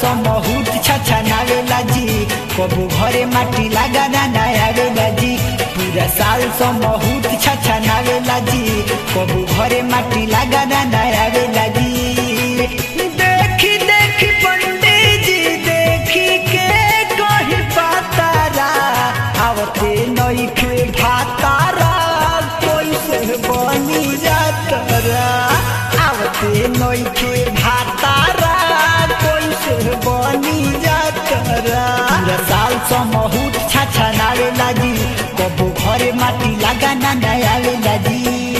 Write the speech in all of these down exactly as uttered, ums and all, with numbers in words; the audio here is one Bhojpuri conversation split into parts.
समहुत छछनावेला जी कबू घरे माटी लगाना ना आवेला जी पूरा साल समहुत छछनावेला जी कबू घरे माटी लगाना ना आवेला जी देखी देखी पंडित जी देखी के कही पातारा आवते नई के भातारा कैसे बनी जातरा आवते नई के भातारा कैसे बनी जातरा पूरा साल समहुत छछनावेला जी कबू घरे माटी लगाना ना आवेला जी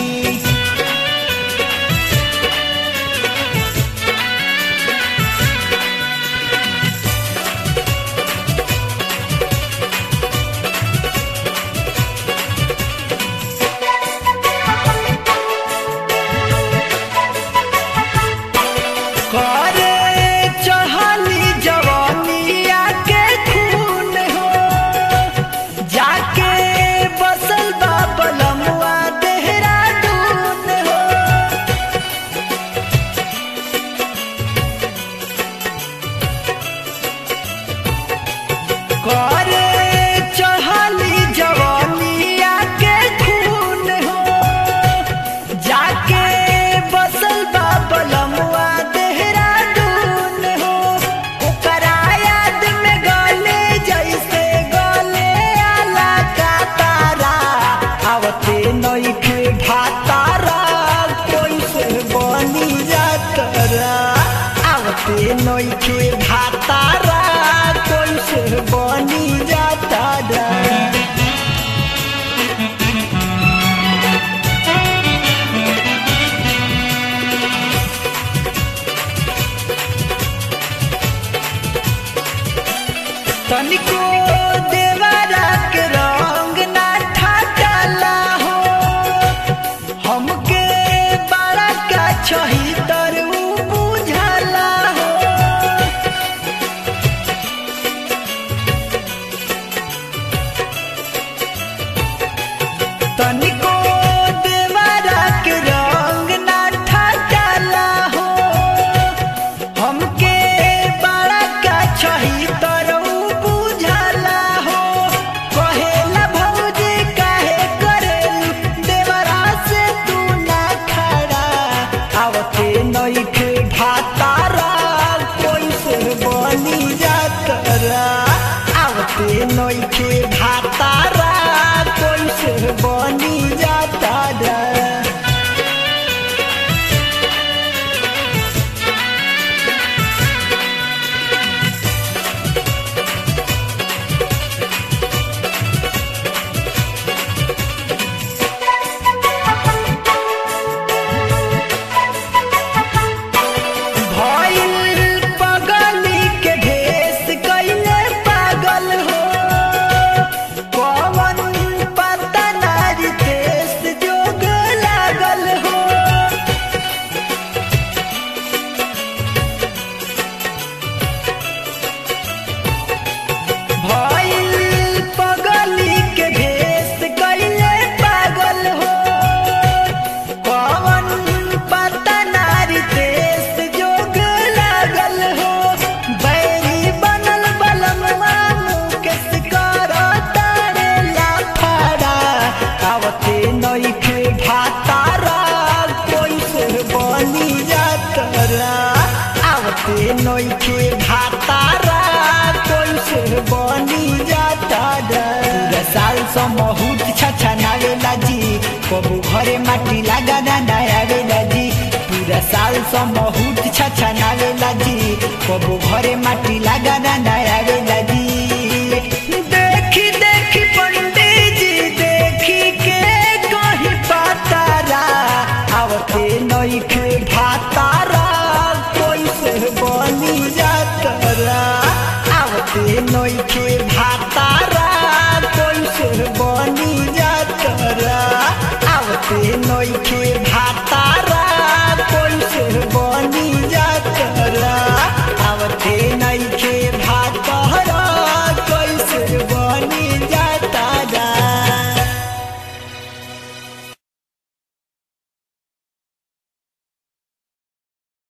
नई के भातारा कैसे बनी जातारा तनिको देवरा के रंग ना ठाकला हो हमके बड़ा का छही तरु बुझला हो तनिको देवरा के रंग ना ठाकला हो हमके बड़ा का छही तरु बुझला हो कहेला भौजी काहे करेलू देवरा से तू ना खड़ा आवते नई के भातारा कैसे बनी जातरा आवते नई के भातारा कैसे बनी जातरा नई के भातारा कैसे बनी जातारा पूरा साल समहुत छछनावेला जी कबू घरे माटी लगाना ना आवेला जी पूरा साल समहुत छछनावेला जी कबू घरे माटी लगाना ना आवेला जी